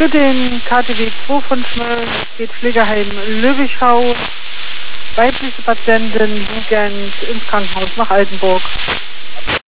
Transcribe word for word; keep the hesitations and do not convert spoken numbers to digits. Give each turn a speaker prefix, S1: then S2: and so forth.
S1: Für den K T W zwei von Schmölln geht Pflegeheim Löwischau, weibliche Patienten Jugend ins Krankenhaus nach Altenburg.